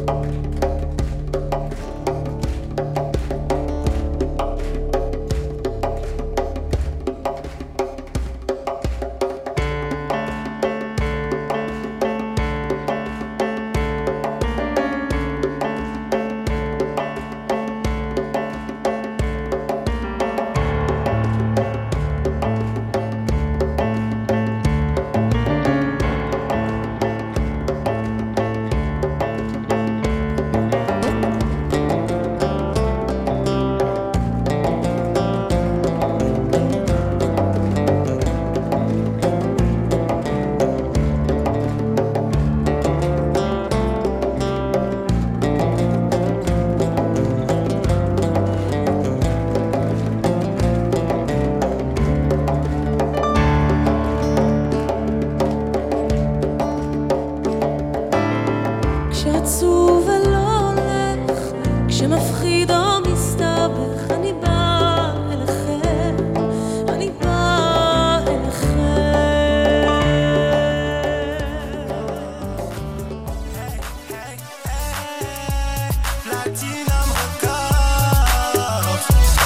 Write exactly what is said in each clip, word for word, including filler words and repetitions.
כשעצוב ולא הולך, כשמפחיד או מסתבך, אני באה אליכם, אני באה אליכם. פלטינום רקוב,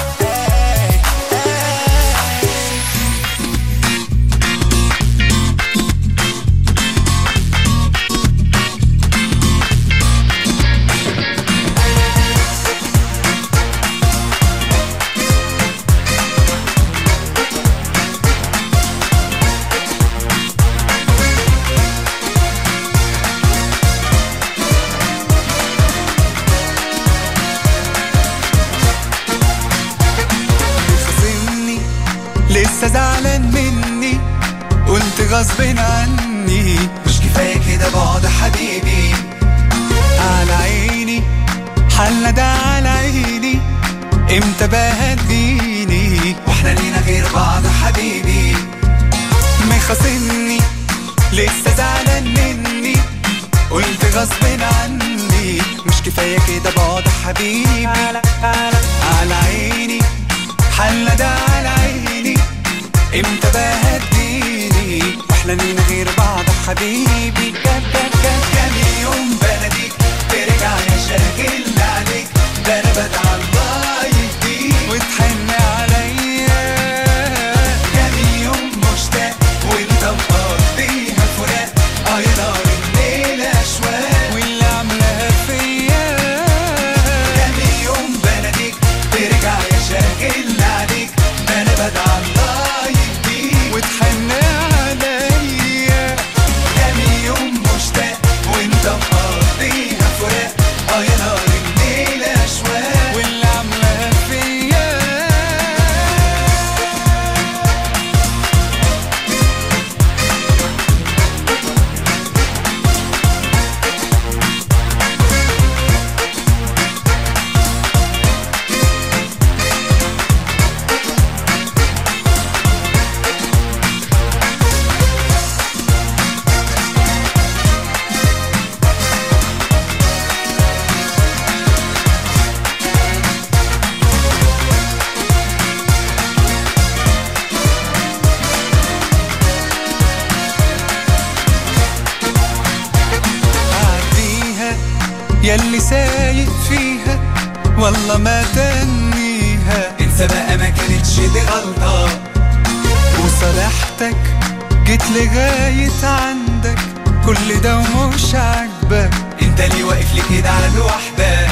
لسه زعلان مني، قلت غصب عني مش كفاية كده بعد حبيبي. على عيني حالنا ده على عيني، امتى بقى هتجيني واحنا لينا غير بعض حبيبي. مخاصمني لسه زعلان مني، قلت غصب عني مش كفاية كده بعد حبيبي. على عيني حالنا ده على عيني، امتى بقى هتجيني واحنا لينا غير بعض حبيبي. كان كان كان كان يوم بلديك ترجع يا شاغل عليك، ده انا بدعى الله يهديك وتحن عليا. كان يوم مشتاق وانت مقضيها فراق، اه يا نار الليل اشواق واللي عاملاها فيا. كان يوم بلديك ترجع يا شاغل عليك، ده انا بدعى الله يهديك وتحن عليا. كان يوم مشتاق وانت مقضيها فراق، اه يا نار الليل اشواق واللي عاملاها فيا. ياللي سايق فيها والله ما تنيها، انسى بقى ما كانتش دي غلطة. وصالحتك جيت لغاية عندك، كل ده ومش عاجبك، انت ليه واقف لي كده على الوحدة.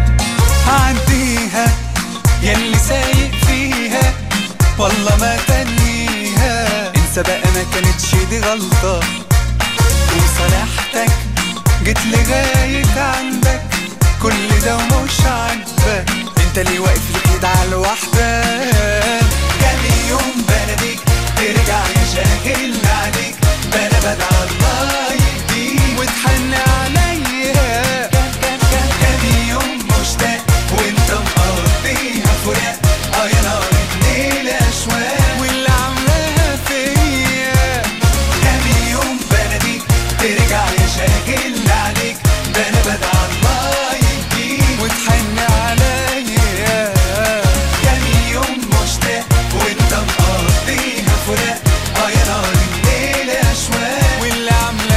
عديها ياللي سايق فيها والله ما تنيها، انسى بقى ما كانتش دي غلطة. وصالحتك جيت لغاية عندك، كل ده ومش عاجبك، انت ليه واقف لي كده على الوحدة. كان يوم بلديك ترجع يا شاغل عليك، ده انا بدعى الله يهديك وتحن عليا. كان كان كان كان يوم مشتاق وانت مقضيها فراق، اه يا نار الليل اشواق واللي عاملاها فيا. كان يوم بلديك ترجع يا شاغل عليك، ده انا بدعى الله يهديك وتحن عليا. كان يوم مشتاق وانت مقضيها فراق، اه يا نار الليل اشواق واللي عامله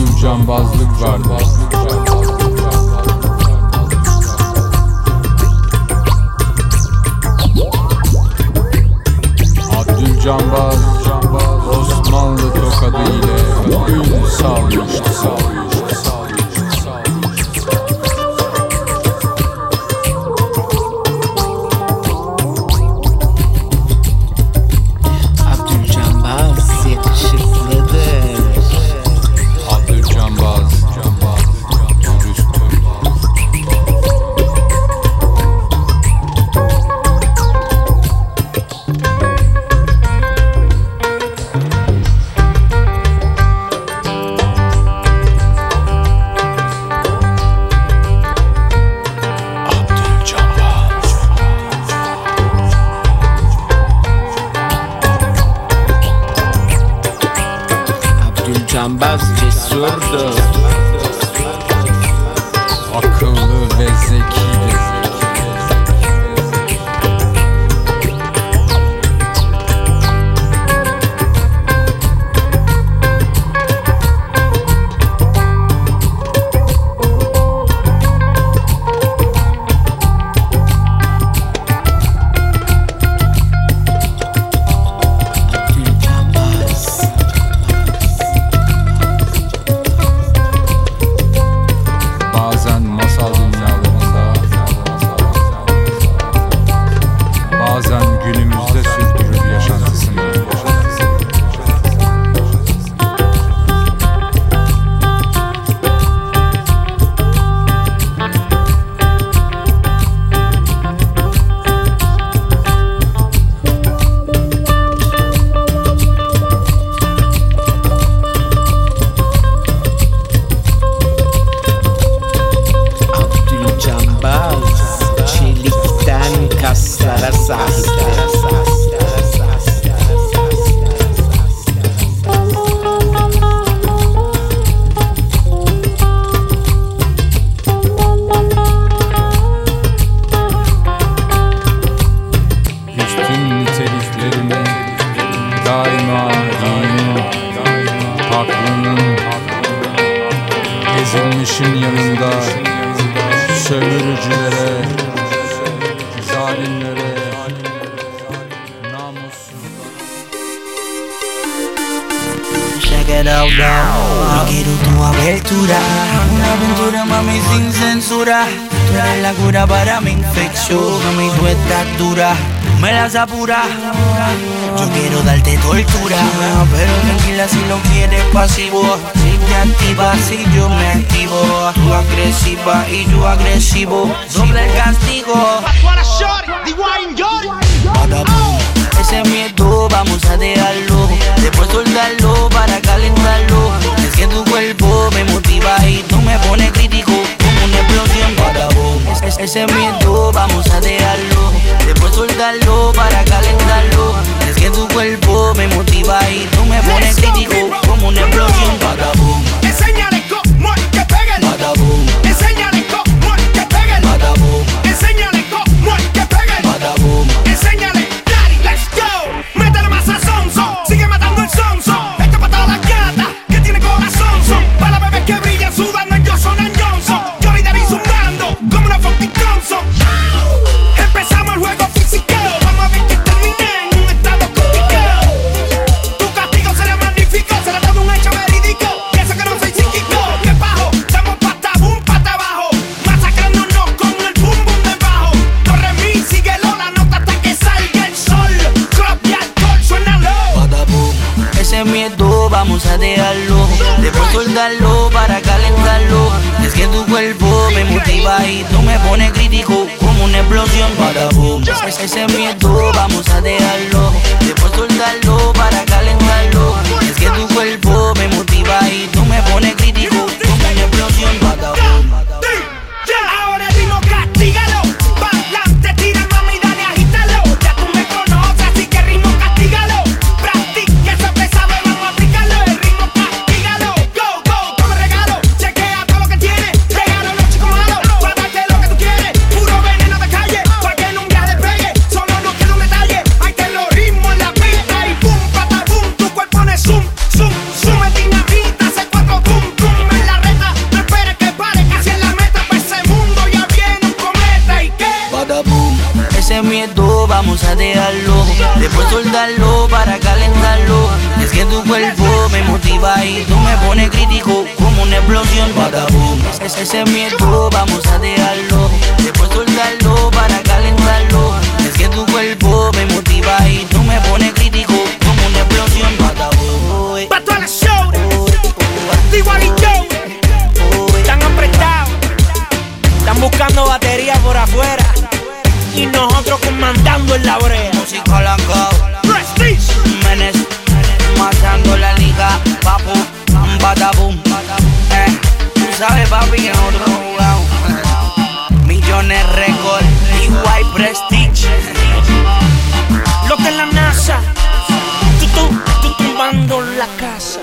Abdülcambazlık vardı. Abdülcambaz Osmanlı tokadı ile gül salmıştı, salmıştı, salmıştı, salmıştı. Abdülcambaz yakışıklıdır. Abdülcambaz dürüsttür. Abdülcambaz cesurdur. Akıllı ve zekidir. Bazen masal dünyalarında, bazen günümüzde sürdürür yaşantısını. Abdülcambaz çelikten kaslara sahiptir. Üstün niteliklerini daima dinin, haklının, ezilmişin yanında sömürücülere, zalimlere, namussuzlara. Check it out now, no quiero tu abertura. Una aventura mami sin censura. Tú eres la cura para mi infección, mami tú estás dura, me las apura. Yo quiero darte tortura, pero tranquila si lo quieres pasivo. Si te activas, si yo me activo. Tú agresiva y yo agresivo, doble el castigo. Badabum, ese miedo vamos a dejarlo, después soltarlo para calentarlo. Es que tu cuerpo me motiva y tú me pones crítico como una explosión. Badabum, es- ese miedo vamos a dejarlo, después soltarlo para calentarlo. Es que tu cuerpo me motiva y tú me pones crítico como una explosión. Badabum, Enséñale cómo es que pega el. badabum, Enséñale cómo es que pega el. badabum, Enséñale cómo es que pega el. badabum. Enséñale, daddy, let's go. Métele más a sonso, sigue matando el sonso. Esto para todas las gatas que tiene corazón. Son para las bebés que brillan sudando en Johnson and Johnson. Johnny Davis zumbando como una funky Johnson. Empezamos el juego físico, vamos a ver que termine en un estado complicado. Tu castigo será magnífico, será todo un hecho verídico. Pienso que no soy psíquico, que bajo, damos pata boom, pata abajo, masacrándonos con el boom boom de bajo. Torre mi, síguelo la nota hasta que salga el sol. Club y alcohol, suénalo. Badabum, ese miedo vamos a dejarlo, después soltarlo para calentarlo. Es que tu cuerpo me motiva y tú me pones crítico como una explosión. Badabum, es- ese miedo vamos a dejarlo, después soltarlo para calentarlo. Es que tu cuerpo me motiva y tú me pones crítico como una explosión. Badabum. Ahora el ritmo castígalo, pa'lante tira mami, dale agítalo. Ya tú me conoces, así que ritmo castígalo. Practica eso pesado, vamos a aplicarlo. El ritmo castígalo, go, go, toma regalo. Chequea todo lo que tiene, regalo los chicos malos. Para darte lo que tú quieres, puro veneno de calle. Porque en un viaje de pegue, solo no quiero un detalle. Ahí te lo ritmo en la pista y pum, pata, ese miedo vamos a dejarlo, después soltarlo para calentarlo. Es que tu cuerpo me motiva y tú me pones crítico como una explosión. Badabum. Es ese miedo vamos a dejarlo, después soltarlo para calentarlo. Es que tu cuerpo me motiva y tú me pones crítico como una explosión. Badabum. Pa' todas las shoulders, igual y yo, están apretados, están buscando batería por afuera y nosotros comandando en la brea. Música lancao, Prestige, Menes, matando la liga, papu, badabum. Eh, tú sabes, papi, en otro jugado. Millones récord, igual Prestige. lo que es la NASA, tú, tú, tú tumbando la casa.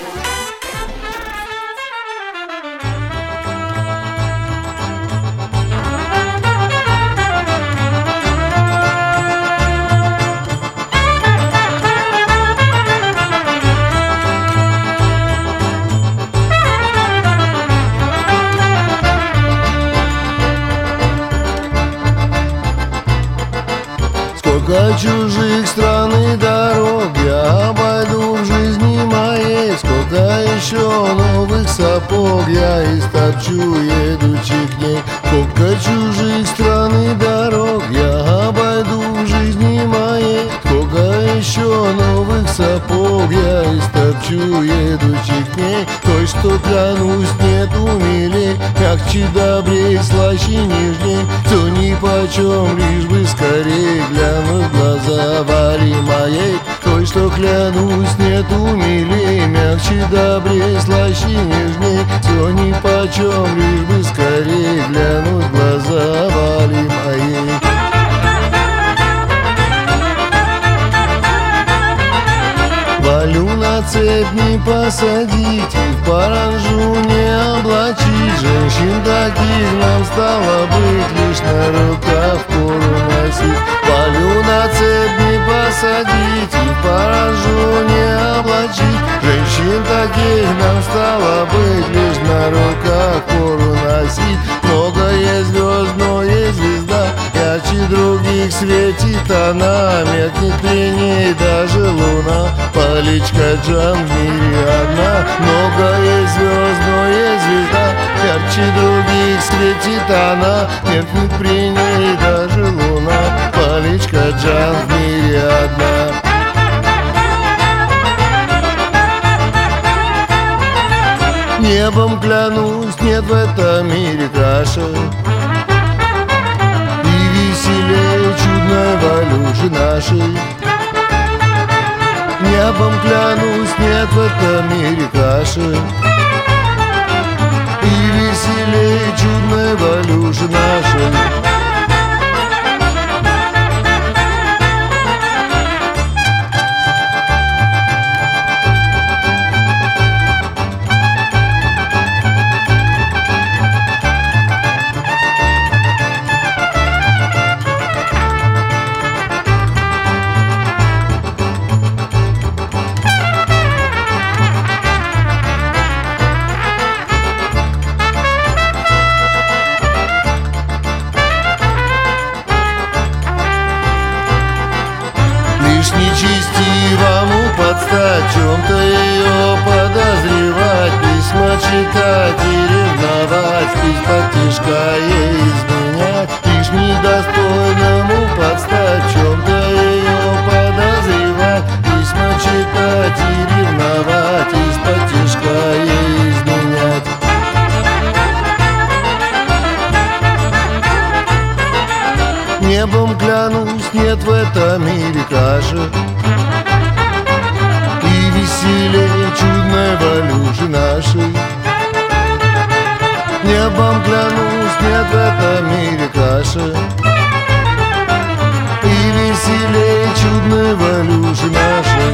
Сколько чужих стран и дорог я обойду в жизни моей. Сколько еще новых сапог я истопчу, едучи к ней. Сколько чужих стран и дорог я обойду в жизни моей. Сколько еще новых сапог я истопчу, едучи к ней. Той, что клянусь, нету милей, мягче, добрей, слаще, нежней. Все нипочем, лишь бы скорей глянуть в глаза Вали моей. Той, что клянусь, нету милей, мягче, добрей, слаще, нежней. Все нипочем, лишь бы скорей глянуть в глаза Вали моей. Валю на цепь не посадить, и в паранжу не облачить. Женщин таких нам стало быть лишь на руках пору носить. Валю на цепь не посадить, и в паранжу не облачить. Женщин таких нам стало быть лишь на руках пору носить. Много есть звезд, но есть звезда, ярче других светит она. Меркнет при ней даже луна, Поличка Джан в мире одна. Много есть звезд, но есть звезда, ярче других светит она. Меркнет при ней даже луна, Поличка Джан в мире одна. Небом клянусь, нет в этом мире краше и веселее чудной Валюши нашей. Небом клянусь, нет в этом мире краше и веселее чудной Валюши нашей. Нечестивому подстать, в чем-то ее подозревать, письма читать и ревновать, из-под тишка ей изменять. Лишь недостойному подстать, в чем-то ее подозревать, письма читать и ревновать, из-под тишка ей изменять. Небом клянусь, нет в этом мире краше и веселее чудной Валюши нашей. Небом клянусь, нет в этом мире краше и веселее чудной Валюши нашей.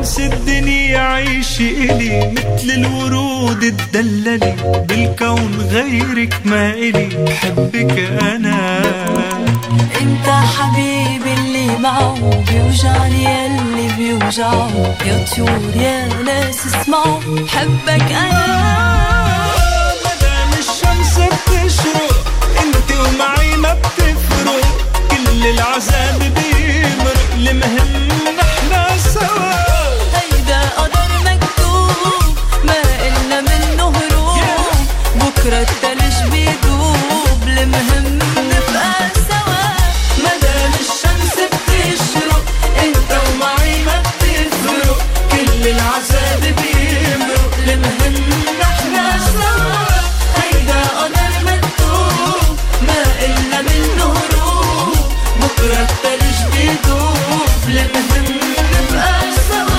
وانسى الدنيا عيشي إلي مثل الورود تدللي بالكون غيرك ما إلي بحبك أنا. انت حبيبي اللي معه بيوجعني اللي بيوجعه، يا طيور يا ناس اسمعوا بحبك انا. مدام الشمس بتشرق انت ومعي ما بتفرق، كل العذاب بيمرق المهم نحنا سوا. هيدا قدر مكتوب ما قلنا منه هروب، بكرة التلج بيدوب المهم نبقى سوا. مدام الشمس بتشرق انت ومعي ما بتفرق، كل العذاب بيمرق المهم نحنا سوا. هيدا قدر مكتوب ما قلنا منه هروب، بكرة التلج بيدوب المهم نبقى سوا.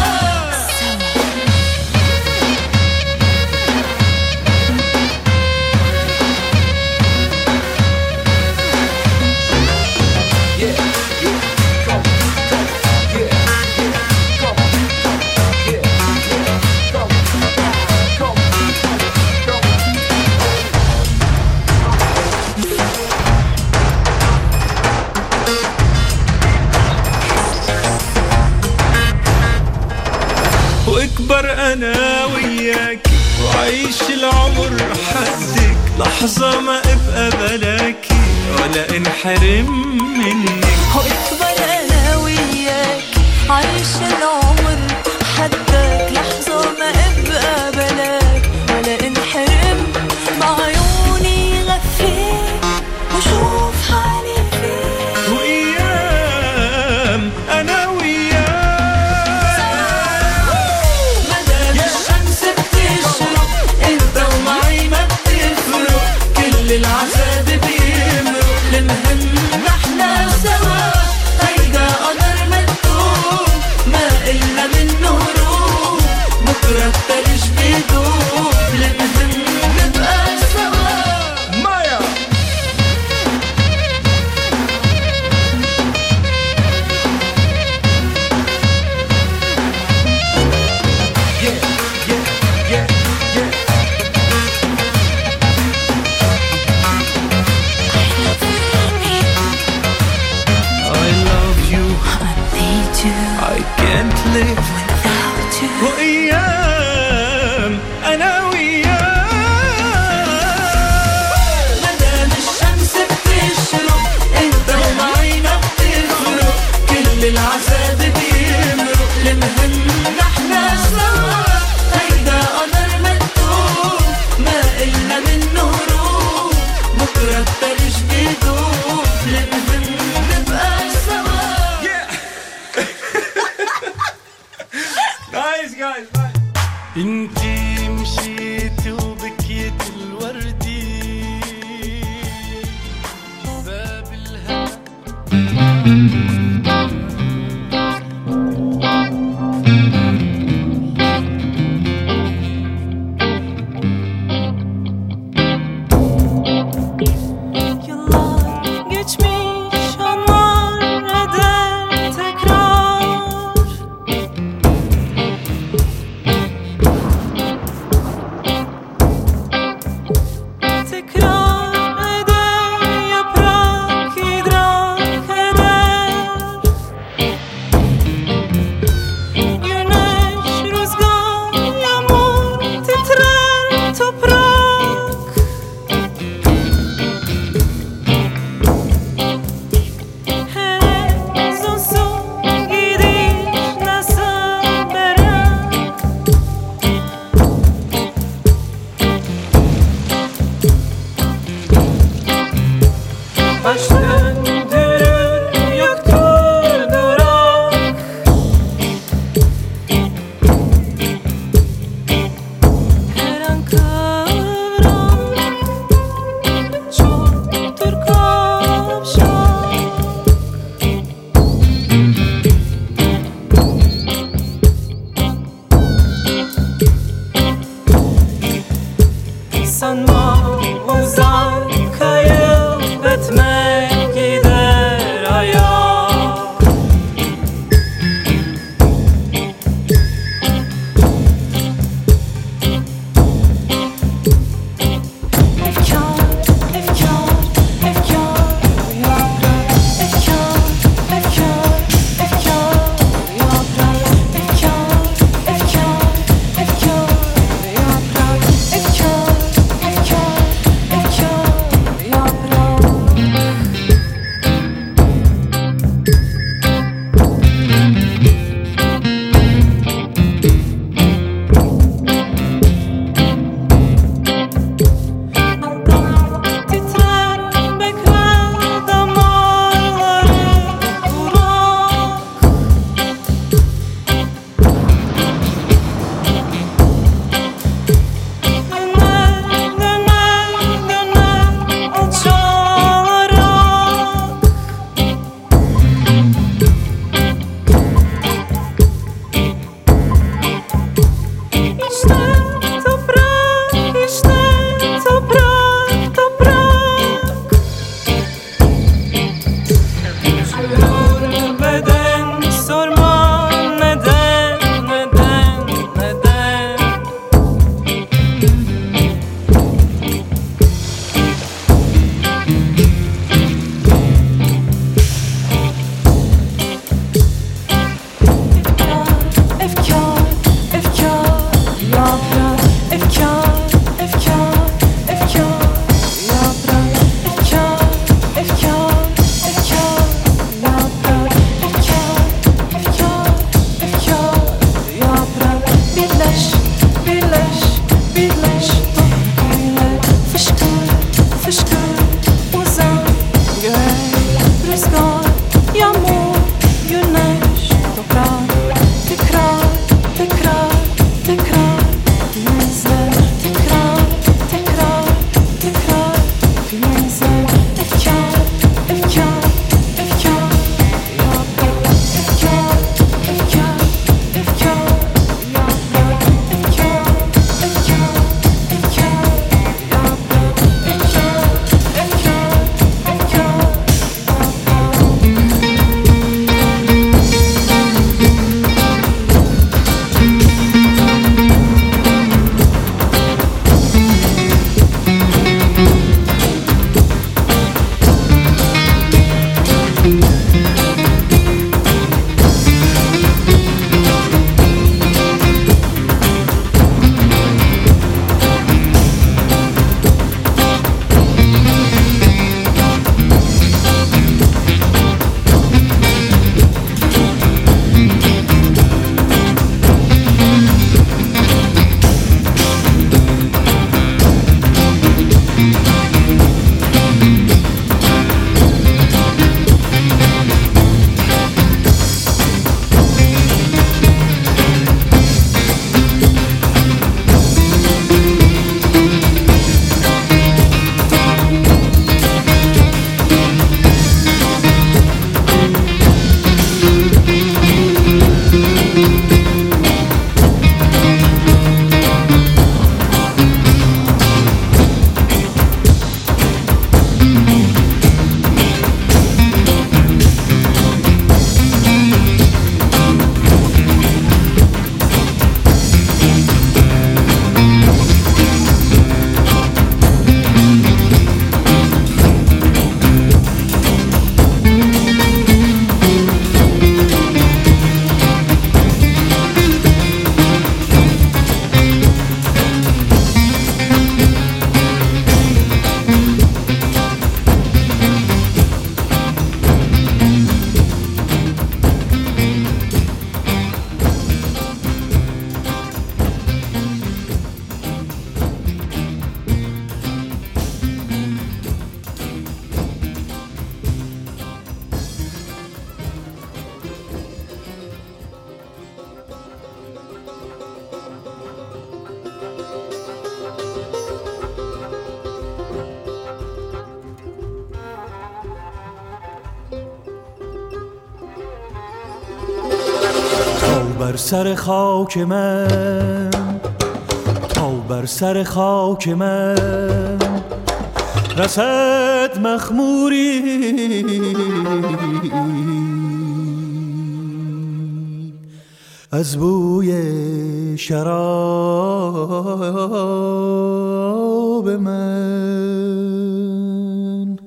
واكبر انا وياك وعيش العمر حدك، لحظة ما ابقى بلاكي ولا انحرم منك. واكبر انا وياك عيش العمر حدك، لحظة ما ابقى بلاك ولا انحرم. بعيوني غفيك وشوف حالي فيك، وايام انا وياك. مدام الشمس بتشرق انت ومعي ما بتفرق، كل العذاب بيمرق المهم نحنا سوا. هيدا قدر مكتوب ما قلنا منه هروب، بكرة التلج بيدوب المهم نبقى سوا. مايا I love you, I need you I can't live without you. وأيام أنا وياك. مدام الشمس بتشرق انت ومعي ما بتفرق، كل العذاب بيمرق المهم نحنا سوا. هيدا قدر مكتوب ما قلنا منه هروب، بكرة التلج بيدوب المهم نبقى سوا. Nice guys. انتي مشيتي وبكيت الوردي باب الهوى. Yıllar geçmiş anlar eder tekrar, tekrar eder yaprak idrak eder. بر سر خاک من، تا بر سر خاک من رسد مخموری از بوی شراب من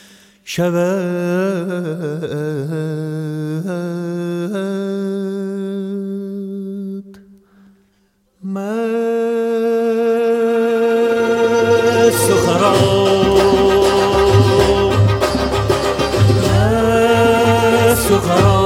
شود مست و خراب، مست و خراب.